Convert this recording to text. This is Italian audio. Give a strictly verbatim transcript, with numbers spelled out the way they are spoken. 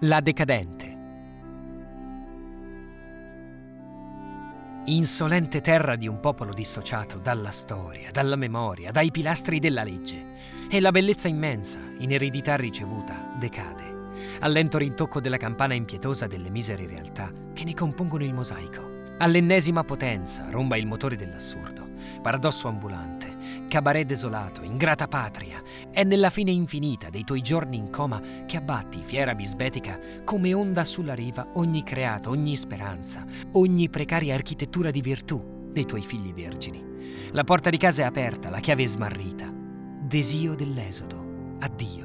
La decadente. Insolente terra di un popolo dissociato dalla storia, dalla memoria, dai pilastri della legge. E la bellezza immensa, in eredità ricevuta, decade, al lento rintocco della campana impietosa delle misere realtà che ne compongono il mosaico. All'ennesima potenza romba il motore dell'assurdo, paradosso ambulante, cabaret desolato, ingrata patria. È nella fine infinita dei tuoi giorni in coma che abbatti, fiera bisbetica, come onda sulla riva, ogni creato, ogni speranza, ogni precaria architettura di virtù dei tuoi figli vergini. La porta di casa è aperta, la chiave è smarrita. Desio dell'esodo. Addio.